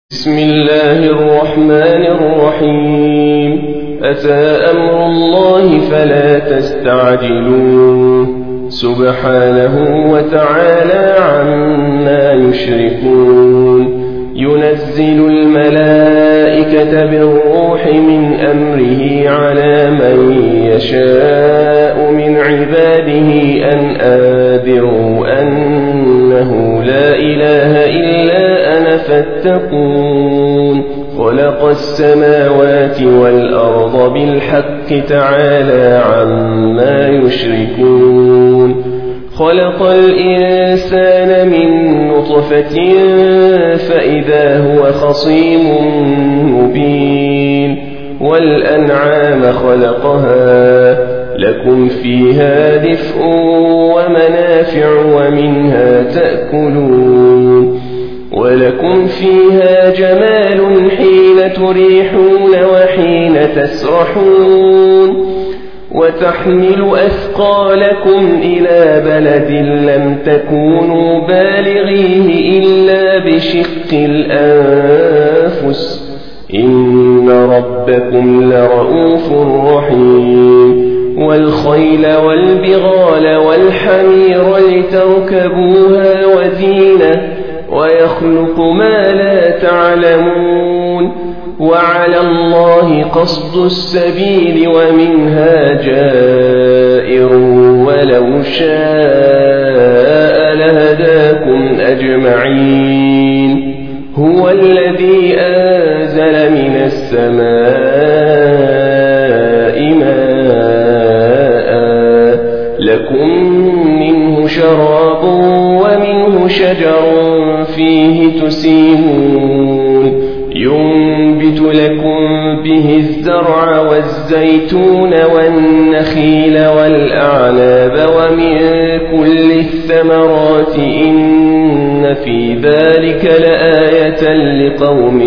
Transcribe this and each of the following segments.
بسم الله الرحمن الرحيم. أتى أمر الله فلا تستعجلوه سبحانه وتعالى عما يشركون. ينزل الملائكة بالروح من أمره على من يشاء من عباده أن أنذروا أنه لا إله إلا أنا فاتقون. خلق السماوات والأرض بالحق تعالى عما يشركون. خلق الإنسان من نطفة فإذا هو خصيم مبين. والأنعام خلقها لكم فيها دفء ومنافع ومنها تأكلون. ولكم فيها جمال حين تريحون وحين تسرحون. وتحمل أثقالكم إلى بلد لم تكونوا بالغيه إلا بشق الأنفس إن ربكم لرؤوف رحيم. والخيل والبغال والحمير لتركبوها وزينة ويخلق ما لا تعلمون. وعلى الله قصد السبيل ومنها جائر ولو شاء لهداكم أجمعين. هو الذي أنزل من السماء ماء لكم منه شراب ومنه شجر فيه تسيمون. ينبت لكم به الزرع والزيتون والنخيل والأعناب ومن كل الثمرات إن في ذلك لآية لقوم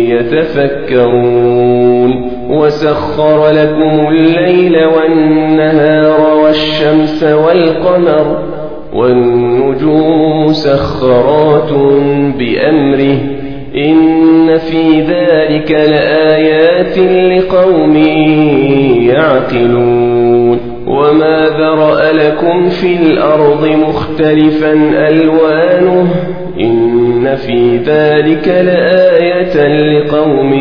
يتفكرون. وسخر لكم الليل والنهار والشمس والقمر والنجوم مسخرات بأمره إن في ذلك لآيات لقوم يعقلون. وما ذرأ لكم في الأرض مختلفا ألوانه إن في ذلك لآية لقوم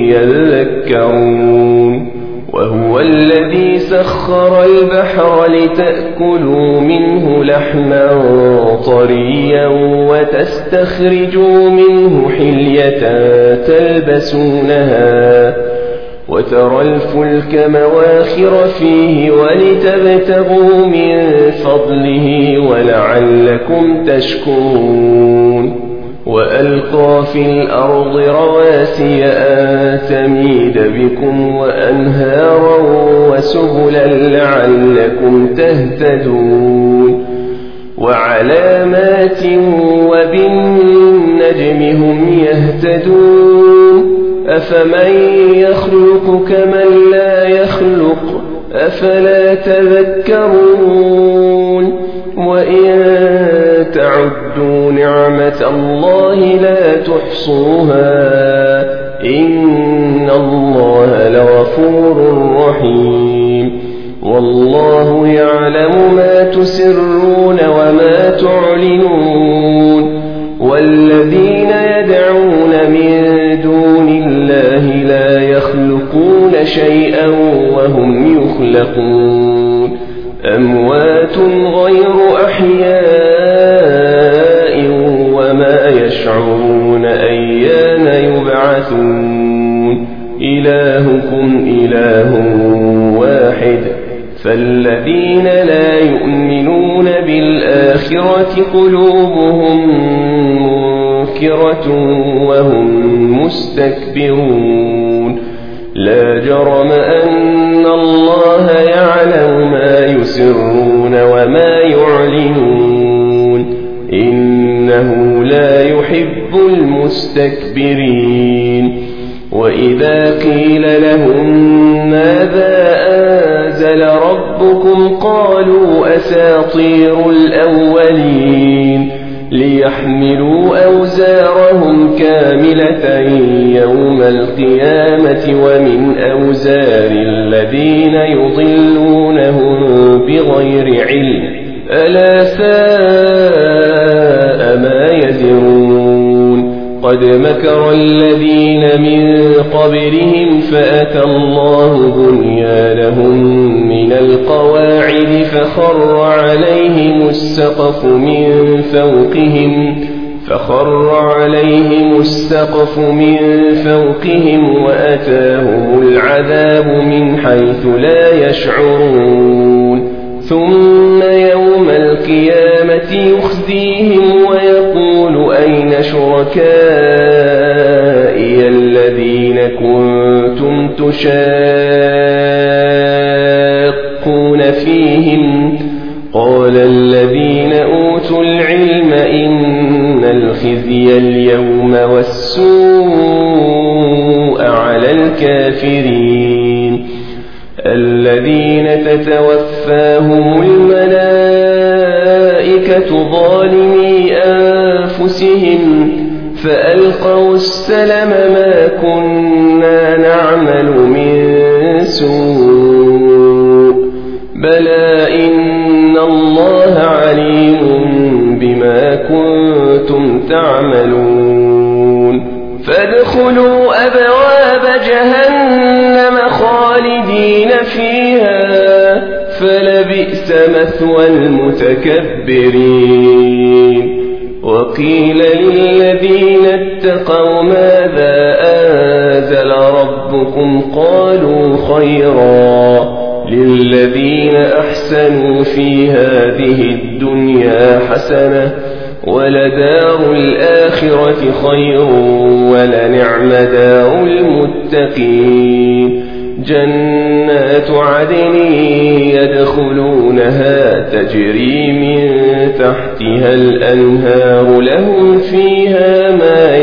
يذكرون. وهو الذي سخر البحر لتأكلوا منه لحما طريا وتستخرجوا منه حلية تلبسونها وترى الفلك مواخر فيه ولتبتغوا من فضله ولعلكم تشكرون. وألقى في الأرض رواسي أن تميد بكم وأنهارا وسبلا لعلكم تهتدون. وعلامات وبالنجم هم يهتدون. أفمن يخلق كمن لا يخلق أفلا تذكرون. وإن تعدوا نعمة الله لا تحصوها إن الله لغفور رحيم. والله يعلم ما تسرون وما تعلنون. والذين يدعون من دون الله لا يخلقون شيئا وهم يخلقون. أموات غير أحياء وما يشعرون أيان يبعثون. إلهكم إله واحد فالذين لا يؤمنون بالآخرة قلوبهم منكرة وهم مستكبرون. لا جرم أن الله يعلم ما يسرون وما يعلنون إنه لا يحب المستكبرين. وإذا قيل لهم ماذا أنزل ربكم قالوا أساطير الأولين ليحملوا أوزارهم كاملة يوم القيامة ومن أوزار الذين يضلونهم بغير علم ألا ساء ما يزرون قد مكر الذين من قبلهم فأتى الله بنيانهم من القواعد فخر عليهم السقف من فوقهم وأتاهم العذاب من حيث لا يشعرون ثم يوم القيامة يخزيهم ويقول أين شركائي الذين كنتم تشاقون فيهم قال الذين أوتوا العلم إن الخزي اليوم والسوء على الكافرين الذين تتوفاهم الملائكة ظالمي أنفسهم فألقوا السلم ما كنا نعمل من سوء بلى إن الله عليم بما كنتم تعملون فادخلوا أبواب جهنم خالدين فيها فلبئس مثوى المتكبرين وقيل للذين اتقوا ماذا أنزل ربكم قالوا خيرا للذين أحسنوا في هذه الدنيا حسنة ولدار الآخرة خير ولنعم دار المتقين جنات عدن يدخلونها تجري من تحتها الأنهار لهم فيها ما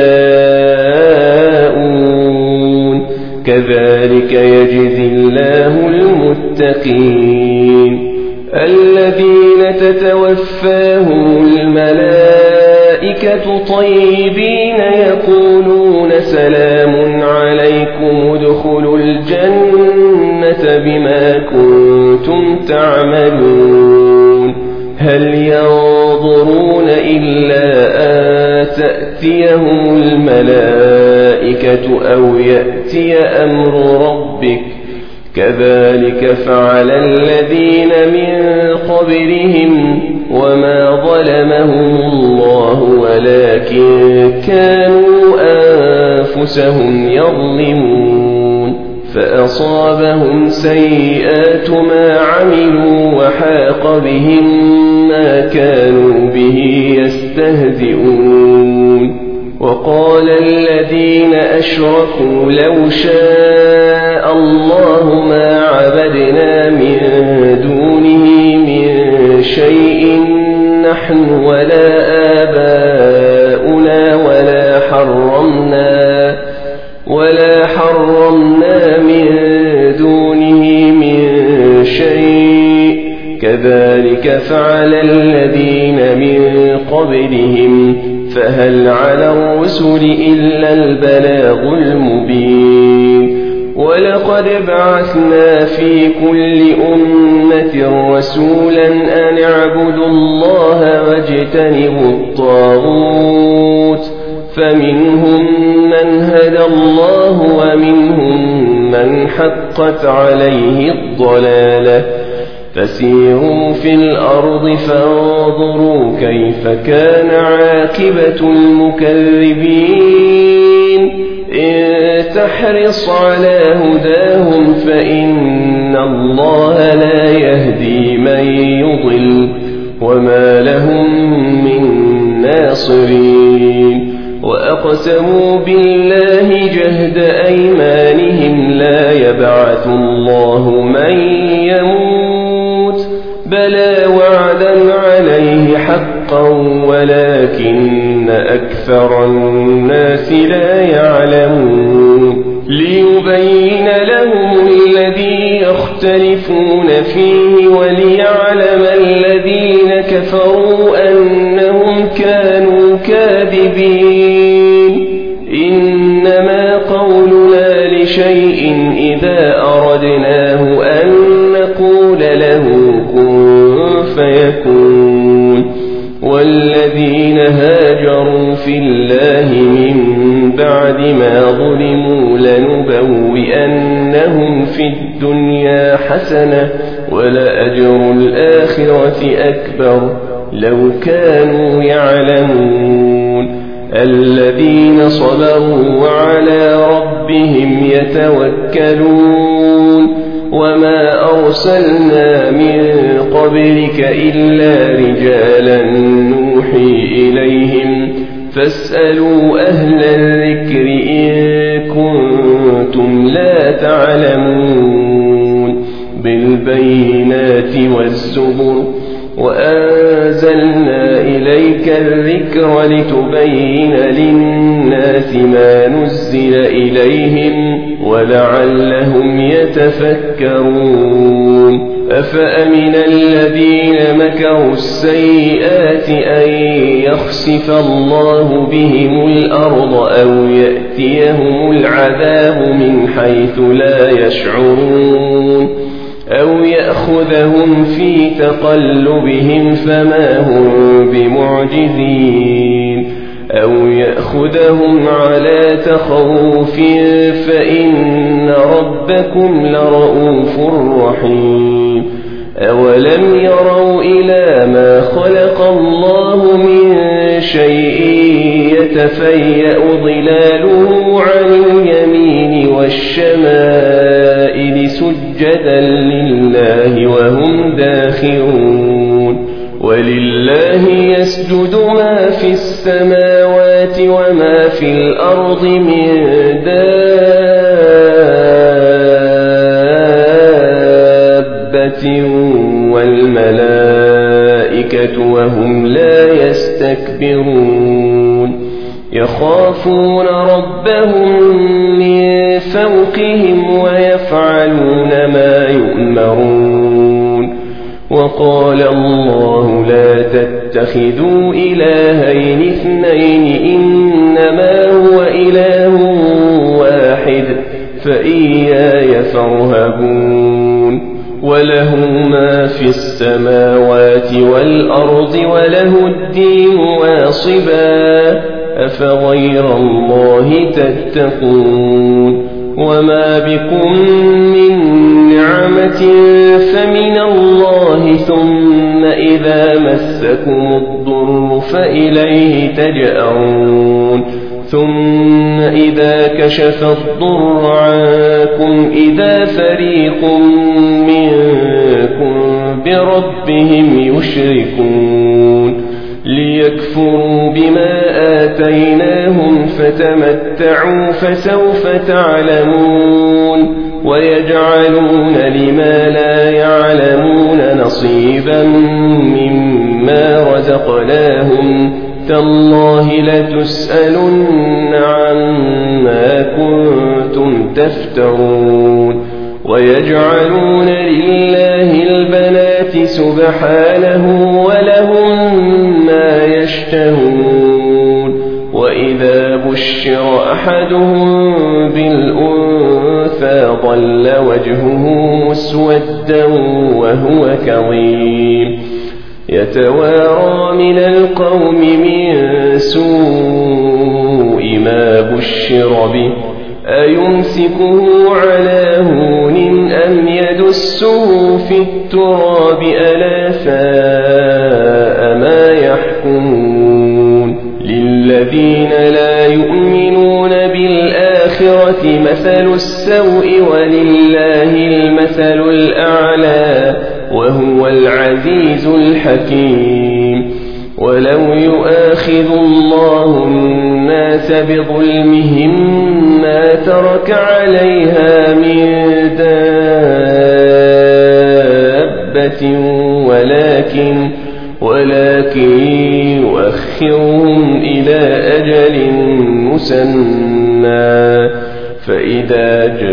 يشاءون كذلك يجزي الله المتقين الذين تتوفاهم الملائكة طيبين يقولون سلام عليكم ادخلوا الجنة بما كنتم تعملون هل ينظرون إلا أن تأتيهم الملائكة أو يأتي أمر ربك كذلك فعل الذين من قبلهم وما ظلمهم الله ولكن كانوا أنفسهم يظلمون فأصابهم سيئات ما عملوا وحاق بهم ما كانوا به يستهزئون وقال الذين أشركوا لو شاء الله ما عبدنا من دونه من شيء نحن ولا آباؤنا ولا حرمنا من دونه من شيء كذلك فعل الذين من قبلهم فهل على الرسل إلا البلاغ المبين ولقد بعثنا في كل أمة رسولا أن اعبدوا الله واجتنبوا الطاغوت فمنهم من هدى الله ومنهم من حقت عليه الضلالة فسيروا في الأرض فانظروا كيف كان عاقبة المكذبين إن تحرص على هداهم فإن الله لا يهدي من يضل وما لهم من ناصرين وأقسموا بالله جهد أيمانهم لا يبعث الله من يموت بلى وعدا عليه حقا ولكن أكثر الناس لا يعلمون ليبين لهم الذي يختلفون فيه وليعلم الذين كفروا أنهم إنما قولنا لشيء إذا أردناه أن نقول له كن فيكون والذين هاجروا في الله من بعد ما ظلموا لنبوئنهم في الدنيا حسنة ولأجر الآخرة أكبر لو كانوا يعلمون الذين صبروا وعلى ربهم يتوكلون وما أرسلنا من قبلك إلا رجالا نوحي إليهم فاسألوا أهل الذكر إن كنتم لا تعلمون بالبينات والزبر وأنزلنا إليك الذكر لتبين للناس ما نزل إليهم ولعلهم يتفكرون أفأمن الذين مكروا السيئات أن يخسف الله بهم الأرض أو يأتيهم العذاب من حيث لا يشعرون أو يأخذهم في تقلبهم فما هم بمعجزين أو يأخذهم على تخوف فإن ربكم لرؤوف رحيم أولم يروا إلى ما خلق الله من شيء يتفيأ ظلاله عن اليمين والشمائل سجدا لله وهم داخرون ولله يسجد ما في السماوات وما في الأرض من دابة والملائكة وهم لا يستكبرون يخافون ربهم من فوقهم ويفعلون ما يؤمرون وقال الله لا تتخذوا إلهين اثنين إنما هو إله واحد فإياي فارهبون وله ما في السماوات والأرض وله الدين واصبا أفغير الله تتقون وما بكم من نعمة فمن الله ثم إذا مسكم الضر فإليه تجأرون ثم إذا كشف الضر عنكم إذا فريق منكم بربهم يشركون ليكفروا بما آتيناهم فتمتعوا فسوف تعلمون ويجعلون لما لا يعلمون نصيبا مما رزقناهم تالله لتسألن عما كنتم تفترون ويجعلون لله البنات سبحانه ولهم ما يشتهون وإذا بشر أحدهم بالأنثى ظل وجهه مسودا وهو كظيم يتوارى من القوم من سوء ما بشر به أيمسكه على هون أم يدسه في التراب ألا ساء ما يحكمون للذين لا يؤمنون بالآخرة مثل السوء ولله المثل الأعلى وهو العزيز الحكيم ولو يؤاخذ الله الناس بظلمهم ما ترك عليها من دابة ولكن يؤخرهم إلى أجل مسمى فإذا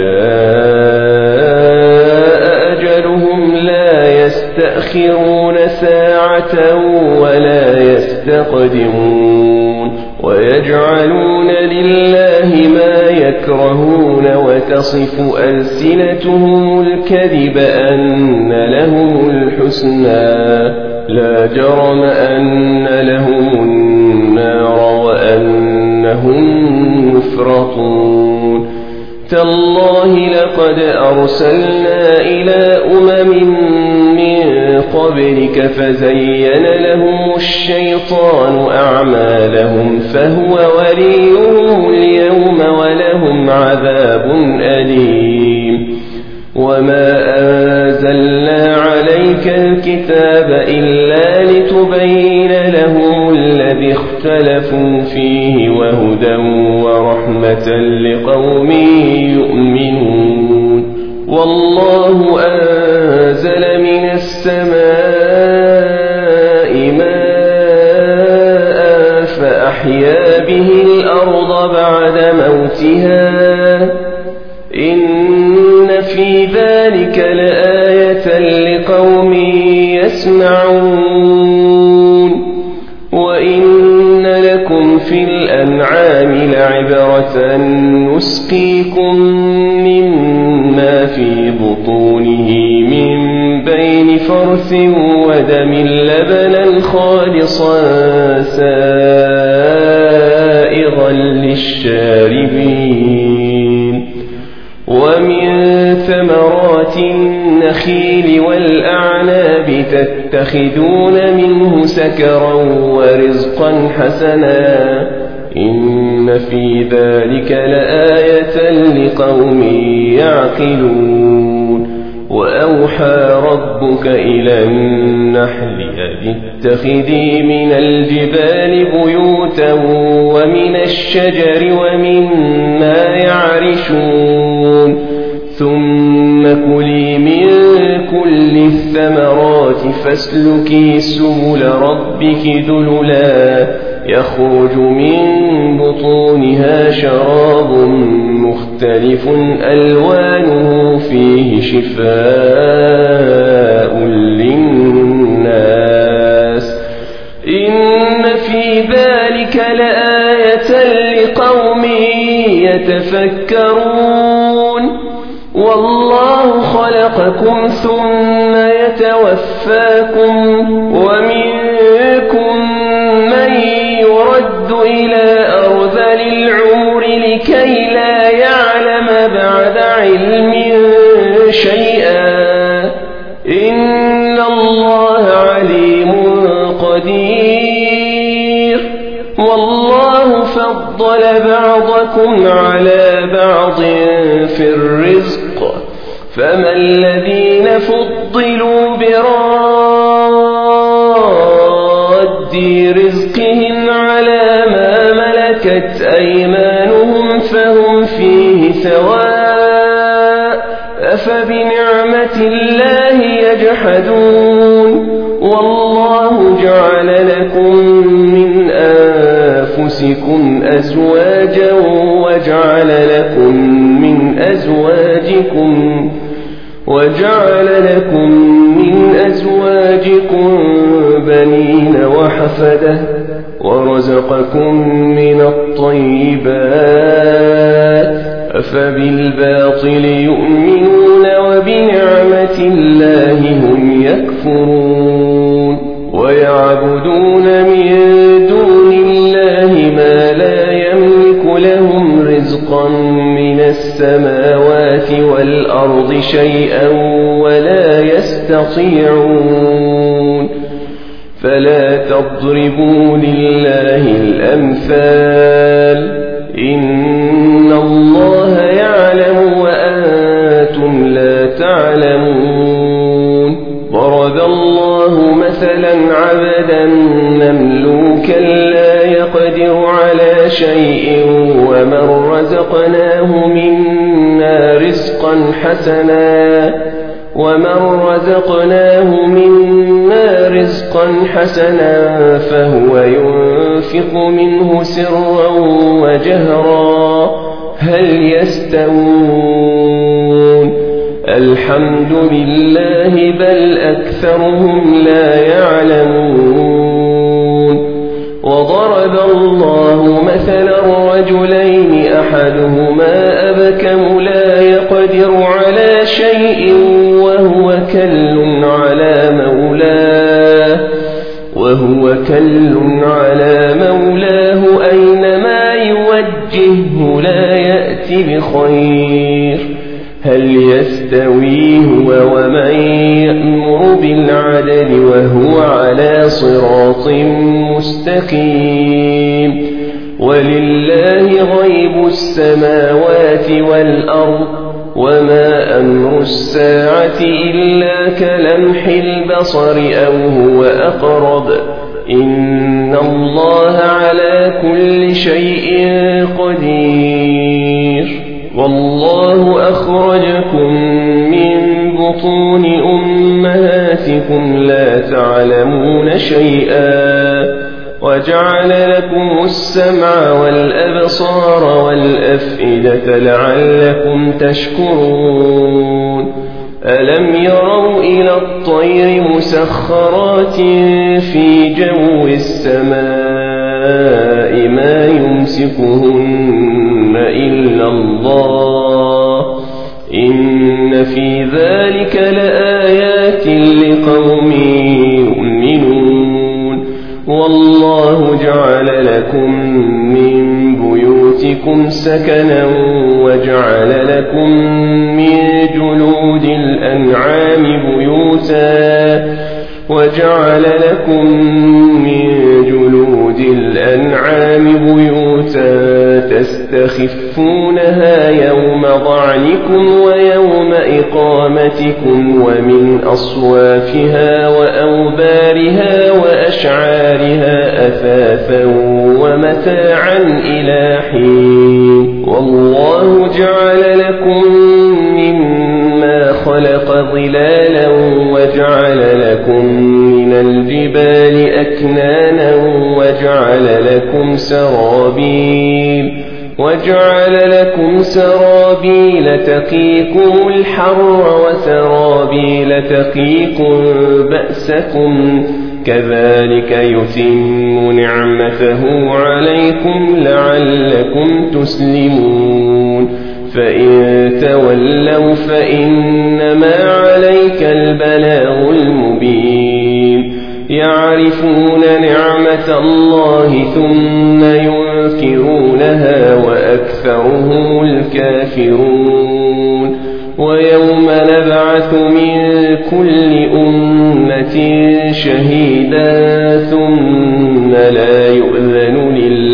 جاء أجلهم لا يستأخرون ساعة ولا يستقدمون ويجعلون لله ما يكرهون وتصف ألسنتهم الكذب أن لهم الحسنى لا جرم أن لهم النار وأنهم مفرطون تالله لقد أرسلنا إلى من قبلك فزين لهم الشيطان أعمالهم فهو وليهم اليوم ولهم عذاب أليم وما أنزلنا عليك الكتاب إلا لتبين لهم الذي اختلفوا فيه وهدى ورحمة لقوم يؤمنون والله أنزل من السماء ماء فأحيا به الأرض بعد موتها إن في ذلك لآية لقوم يسمعون وإن لكم في الأنعام لعبرة نسقيكم مما في بطونه من بين فرث ودم لبنا خالصا سائغا للشاربين ومن ثمرات النخيل والأعناب تتخذون منه سكرا ورزقا حسنا إن في ذلك لآية لقوم يعقلون وأوحى ربك إلى النحل أن اتخذي من الجبال بيوتا ومن الشجر ومما يعرشون ثم كلي من كل الثمرات فاسلكي سبل ربك ذللا يخرج من بطونها شراب مختلف ألوانه فيه شفاء للناس إن في ذلك لآية لقوم يتفكرون والله خلقكم ثم يتوفاكم ومنكم من يرد إلى أرذل العمر لكي لا يعلم بعد علم شيئا إن الله عليم قدير والله فضل بعضكم على بعض في الرزق فما الذين فضلوا براد رزقهم على ما ملكت أيمانهم فهم فيه سواء أفبنعمة الله يجحدون والله جعل لكم من أنفسكم أزواجا وجعل لكم من أزواجكم بنين وحفدة ورزقكم من الطيبات أفبالباطل يؤمنون وبنعمة الله هم يكفرون ويعبدون من دون الله ما لا يملك لهم رزقا من السماوات والأرض شيئا ولا يستطيعون فلا تضربوا لله الأمثال إن الله يعلم وأنتم لا تعلمون ضرب الله مثلا عبدا مملوكا لا يقدر على شيء ومن رزقناه منا رزقا حسنا فهو ينفق منه سرا وجهرا هل يستوون الحمد لله بل أكثرهم لا يعلمون وضرب الله مثلا رجلين أحدهما وكل على مولاه أينما يوجهه لا يأتي بخير هل يستوي هو ومن يأمر بالعدل وهو على صراط مستقيم ولله غيب السماوات والأرض وما أمر الساعة إلا كلمح البصر أو هو أقرب إن الله على كل شيء قدير والله أخرجكم من بطون أمهاتكم لا تعلمون شيئا وجعل لكم السمع والأبصار والأفئدة لعلكم تشكرون ألم يروا إلى الطير مسخرات في جو السماء ما يمسكهن إلا الله إن في ذلك لآيات لقوم يؤمنون والله جعل لكم من بيوتكم سكنا وجعل لكم من جلود الأنعام بيوتا تستخفونها يوم ضعنكم ويوم إقامتكم ومن أصوافها وأوبارها وأشعارها أثاثا ومتاعا إلى حين والله جعل لكم مما خلق ظلالا وجعل لكم من الجبال أكنانا وجعل لكم سرابيل تقيكم الحر وسرابيل تقيكم بأسكم كذلك يتم نعمته عليكم لعلكم تسلمون فإن تولوا فإنما عليك البلاغ المبين يعرفون نعمة الله ثم ينكرونها وأكثرهم الكافرون ويوم نبعث من كل أمة شهيدا ثم لا يؤذن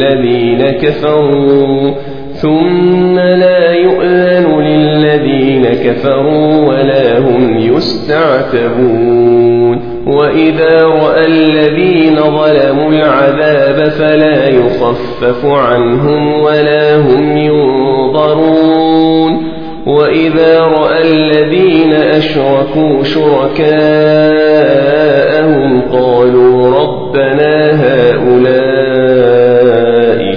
للذين كفروا ولا هم يستعتبون وإذا رأى الذين ظلموا العذاب فلا يخفف عنهم ولا هم ينظرون وإذا رأى الذين أشركوا شركاءهم قالوا ربنا هؤلاء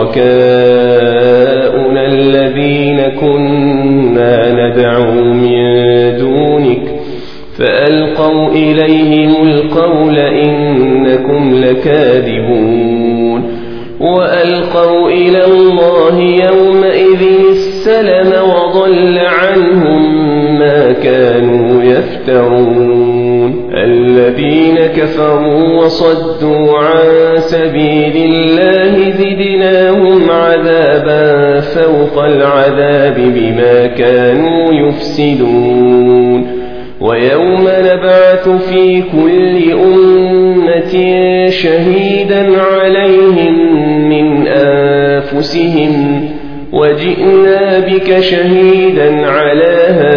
شركاؤنا الذين كنا ندعو من دونك فألقوا إليهم القول إنكم لكاذبون وألقوا إلى الله يومئذ السلم وضل عنهم ما كانوا يفترون الذين كفروا وصدوا عن سبيل الله زدناهم عذابا فوق العذاب بما كانوا يفسدون ويوم نبعث في كل أمة شهيدا عليهم من أنفسهم وجئنا بك شهيدا على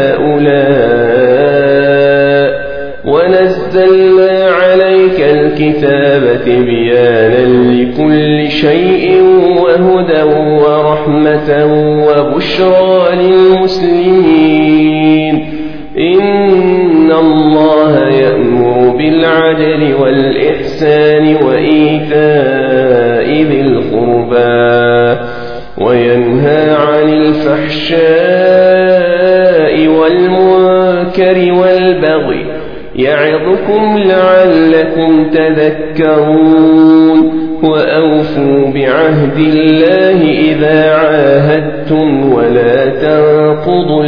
هؤلاء ونزلنا عليك الكتاب تبيانا لكل شيء وهدى ورحمة وبشرى للمسلمين إن الله يأمر بالعدل والإحسان وإيتاء ذي القربى وينهى عن الفحشاء والمنكر والبغي يعظكم لعلكم تذكرون وأوفوا بعهد الله إذا عاهدتم صددتم ولا تنقضوا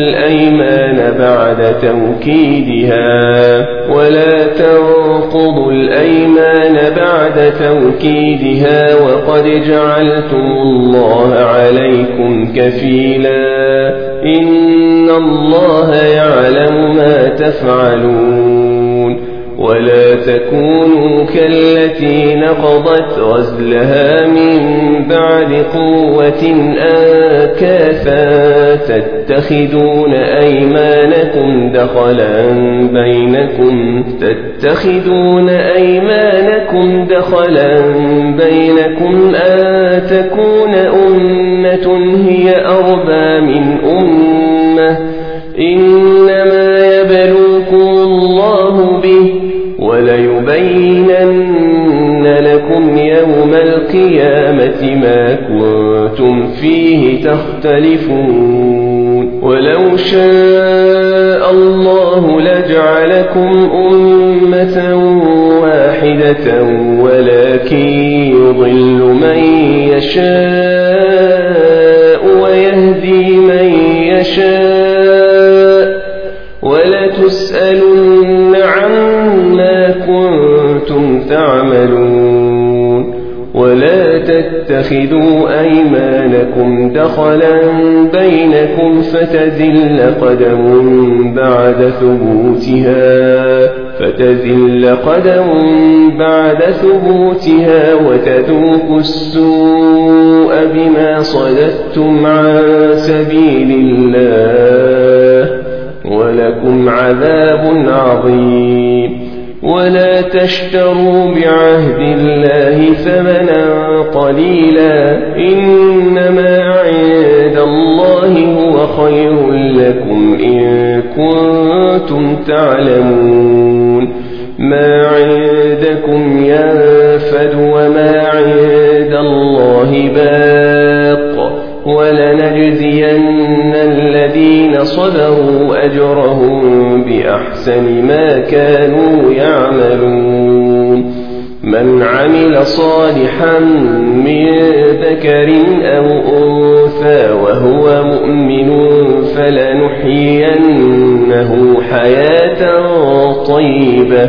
الأيمان بعد توكيدها وقد جعلتم الله عليكم كفيلا إن الله يعلم ما تفعلون ولا تكونوا كالتي نقضت غزلها من بعد قوة أنكاثا تتخذون أيمانكم دخلا بينكم أن تكون أمة هي أربى من أمة إنما يبلوكم الله به وليبينن لكم يوم القيامة ما كنتم فيه تختلفون ولو شاء الله لجعلكم أمة واحدة ولكن يضل من يشاء ويهدي من يشاء ولتسألن عما كنتم تعملون ولا تتخذوا أيمانكم دخلا بينكم فتزل قدم بعد ثبوتها وتذوقوا السوء بما صددتم عن سبيل الله ولكم عذاب عظيم ولا تشتروا بعهد الله ثمنا قليلا إنما عند الله هو خير لكم إن كنتم تعلمون ما عندكم ينفد وما عند الله باق ولنجزين الذين صبروا أجرهم بأحسن ما كانوا يعملون من عمل صالحا من ذكر أو أنثى وهو مؤمن فلنحيينه حياة طيبة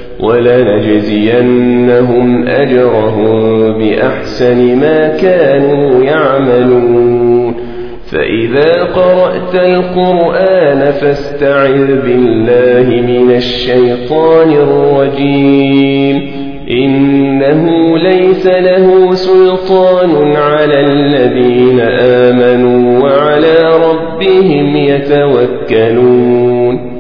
ولنجزينهم أجرهم بأحسن ما كانوا يعملون فإذا قرأت القرآن فاستعذ بالله من الشيطان الرجيم إنه ليس له سلطان على الذين آمنوا وعلى ربهم يتوكلون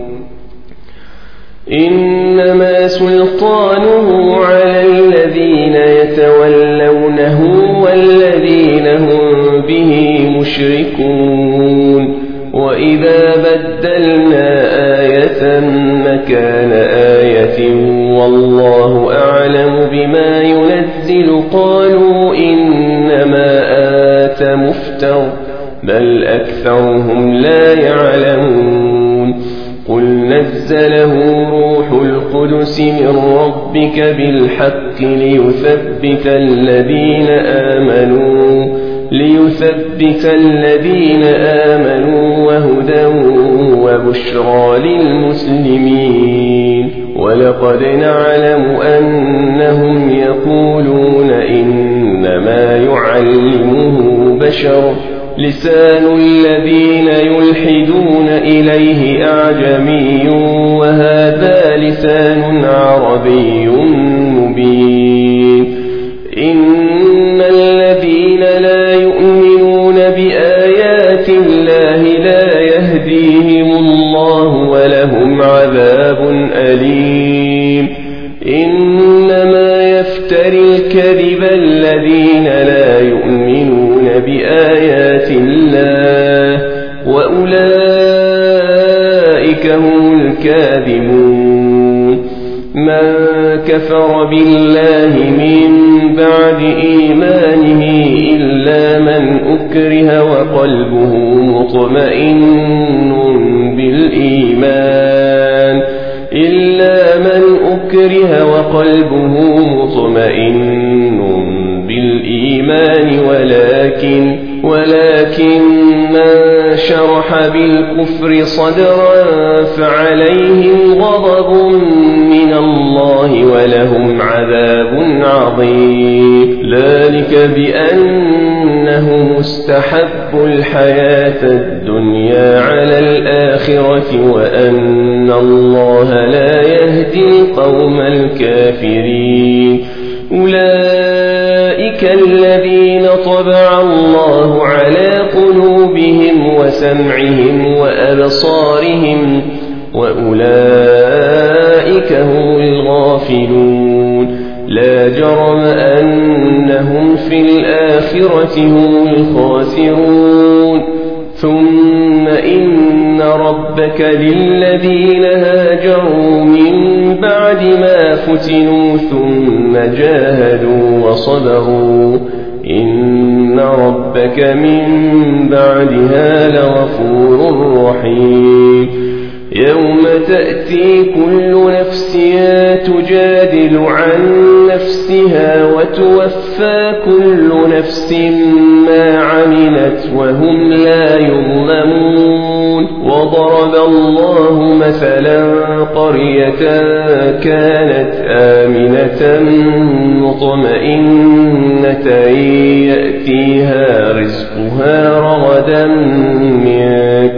إنما سلطانه على الذين يتولونه والذين هم به مشركون وإذا بدلنا آية مكان آية والله أعلم بما ينزل قالوا إنما أنت مفتر بل أكثرهم لا يعلمون قل نزله روح القدس من ربك بالحق ليثبت الذين آمنوا وهدى وبشرى للمسلمين ولقد نعلم أنهم يقولون إنما يعلمه بشر لسان الذين يلحدون إليه أعجمي وهذا لسان عربي مبين إن الذين لا يؤمنون بآيات الله لا يهديهم الله ولهم عذاب أليم إنما يفتري الكذب الذين لا يؤمنون بآيات الله وأولئك هم الكاذبون من كفر بالله من بعد إيمانه إلا من أكره وقلبه مطمئن بالإيمان ولكن ولكن من شرح بالكفر صدرا فعليهم غضب من الله ولهم عذاب عظيم. ذلك بأنهم استحبوا الحياة الدنيا على الآخرة وأن الله لا يهدي القوم الكافرين. أولئك الذين طبع الله على قلوبهم وسمعهم وأبصارهم وأولئك هم الغافلون. لا جرم أنهم في الآخرة هم الخاسرون. ثم إن ربك للذين هاجروا من بعد ما فتنوا ثم جاهدوا وصبروا إن ربك من بعدها لغفور رحيم. يوم تأتي كل نفس تجادل عن نفسها وتوفى كل نفس ما عملت وهم لا يظلمون. وضرب الله مثلا قرية كانت آمنة مطمئنة يأتيها رزقها رغدا من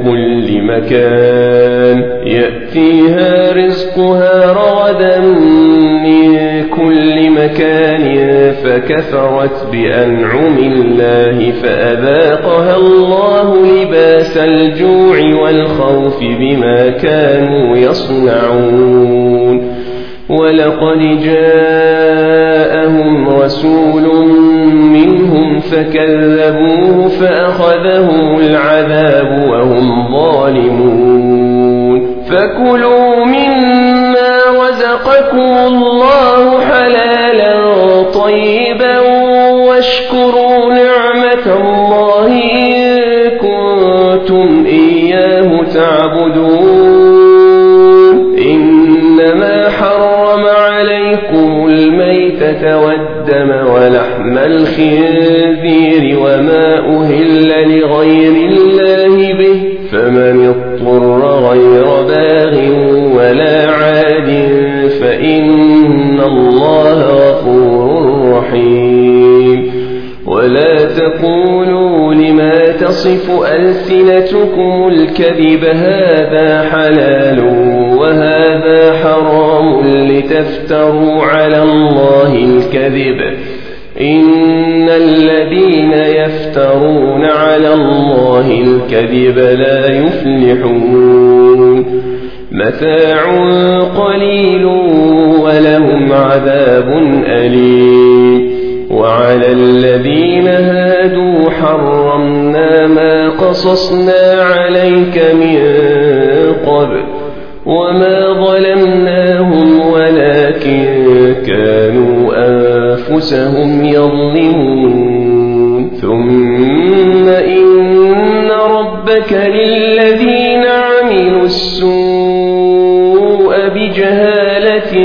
كل مكان فكفرت بأنعم الله فأذاقها الله لباس الجوع والخوف بما كانوا يصنعون. ولقد جاءهم رسول منهم فكذبوه فأخذهم العذاب وهم ظالمون. فكلوا مما رزقكم الله حلالا طيبا واشكروا نعمة الله إن كنتم إياه تعبدون. إنما حرم عليكم الميتة والدم ولحم الخنزير وما أهل لغير الله به فمن اضطر غير باغ ولا عاد فإن الله غفور رحيم. ولا تقولوا لما تصف ألسنتكم الكذب هذا حلال وهذا حرام لتفتروا على الله الكذب إن الذين يفترون على الله الكذب لا يفلحون. متاع قليل ولهم عذاب أليم. وعلى الذين هادوا حرمنا ما قصصنا عليك من قبل وما ظلمناهم ولكن كانوا أنفسهم يظلمون. ثم إن ربك للذين عملوا السوء بجهالة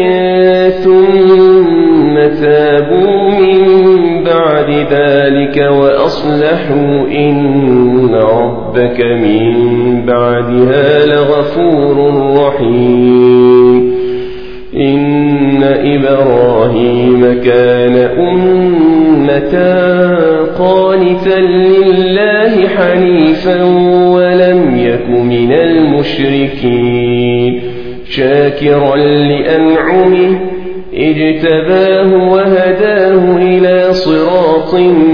ثم تابوا من بعد ذلك وأصلحوا إن ربك من بعدها لغفور رحيم. إن إبراهيم كان أمة قانتا لله حنيفا ولم يك من المشركين شاكرا لأنعمه اجتباه وهداه إلى صراط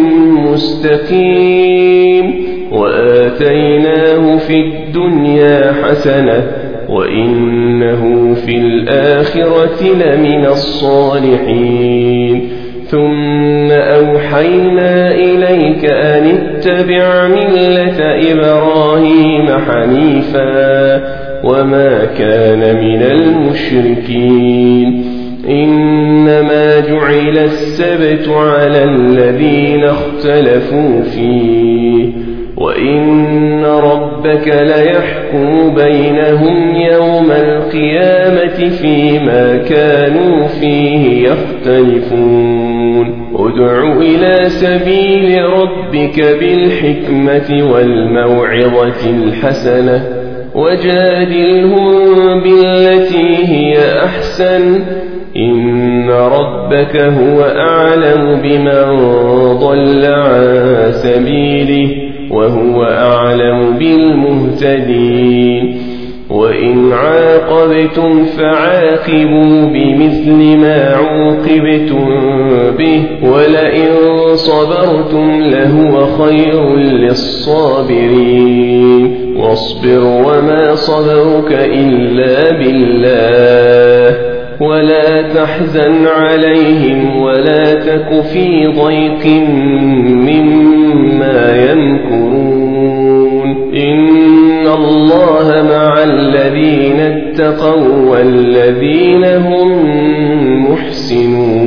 مستقيم. وآتيناه في الدنيا حسنة وإنه في الآخرة لمن الصالحين. ثم أوحينا إليك أن اتبع ملة إبراهيم حنيفا وما كان من المشركين. إنما جعل السبت على الذين اختلفوا فيه وإن ربك ليحكم بينهم يوم القيامة فيما كانوا فيه يختلفون. ادع إلى سبيل ربك بالحكمة والموعظة الحسنة وجادلهم بالتي هي أحسن إن ربك هو أعلم بمن ضل عن سبيله وهو أعلم بالمهتدين وإن عاقبتم فعاقبوا بمثل ما عوقبتم به ولئن صبرتم لهو خير للصابرين واصبر وما صبرك إلا بالله ولا تحزن عليهم ولا تك في ضيق مما يمكرون إن الله مع الذين اتقوا والذين هم محسنون